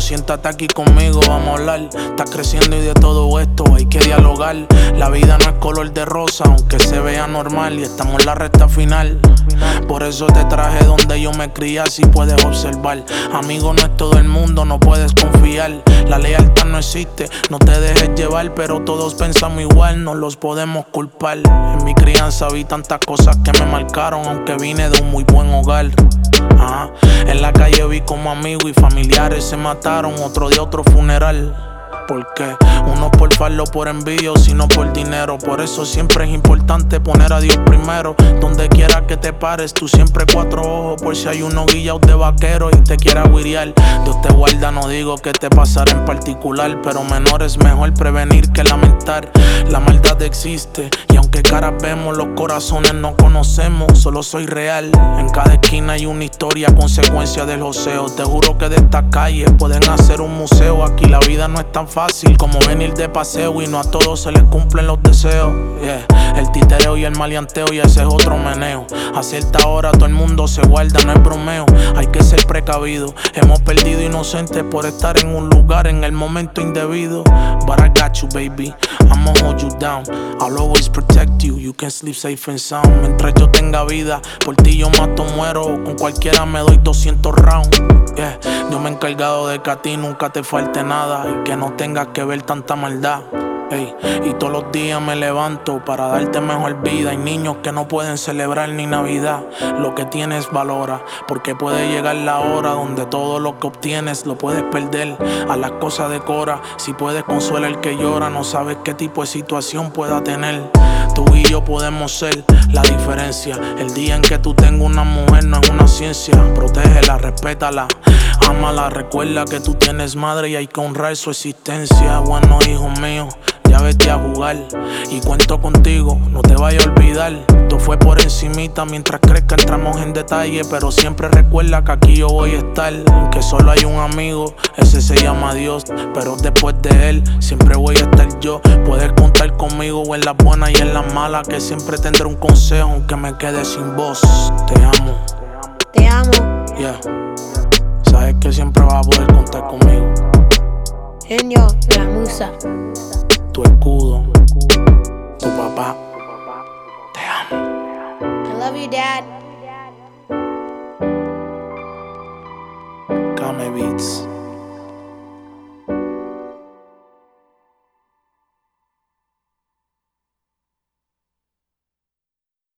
siéntate aquí conmigo, vamos a hablar. Estás creciendo y de todo esto hay que dialogar. La vida no es color de rosa, aunque se vea normal, y estamos en la recta final. Por eso te traje donde yo me crié, así puedes observar. Amigo no es todo el mundo, no puedes confiar. La lealtad no existe, no te dejes llevar, pero todos pensamos igual, no los podemos culpar. En mi crianza vi tantas cosas que me marcaron, aunque vine de un muy buen hogar. En la calle vi como amigos y familiares se mataron, otro de otro funeral. Porque uno por farlo, por envidia, sino por dinero. Por eso siempre es importante poner a Dios primero. Donde quiera que te pares, tú siempre cuatro ojos, por si hay uno guillados de vaquero y te quiera guiriar. Dios te guarda, no digo que te pasará en particular, pero menor es mejor prevenir que lamentar. La maldad existe y aunque caras vemos, los corazones no conocemos. Solo soy real, en cada esquina hay una historia, consecuencia del joseo. Te juro que de esta calle pueden hacer un museo. Aquí la vida no es tan fácil como venir de paseo y no a todos se les cumplen los deseos. El titereo y el maleanteo, y ese es otro meneo. A cierta hora todo el mundo se guarda, no es bromeo. Hay que ser precavido. Hemos perdido inocentes por estar en un lugar en el momento indebido. But I got you, baby, I'ma hold you down. I'll always protect you, you can sleep safe and sound. Mientras yo tenga vida, por ti yo mato, muero. Con cualquiera me doy 200 rounds. Yo me he encargado de que a ti nunca te falte nada y que no tengas que ver tanta maldad. Y todos los días me levanto para darte mejor vida. Hay niños que no pueden celebrar ni Navidad. Lo que tienes valora, porque puede llegar la hora donde todo lo que obtienes lo puedes perder. A las cosas decora, si puedes consuela el que llora. No sabes qué tipo de situación pueda tener. Tú y yo podemos ser la diferencia. El día en que tú tengas una mujer no es una ciencia. Protégela, respétala, ámala. Recuerda que tú tienes madre y hay que honrar su existencia. Bueno, hijo mío, ya vete a jugar y cuento contigo, no te vayas a olvidar. Todo fue por encimita, mientras crezca entramos en detalle. Pero siempre recuerda que aquí yo voy a estar. Que solo hay un amigo, ese se llama Dios. Pero después de él, siempre voy a estar yo. Puedes contar conmigo en las buenas y en las malas, que siempre tendré un consejo aunque me quede sin voz. Te amo. Te amo. Yeah. Sabes que siempre vas a poder contar conmigo. Genio, la musa. Tu escudo, tu papá. Te amo. I love you, Dad.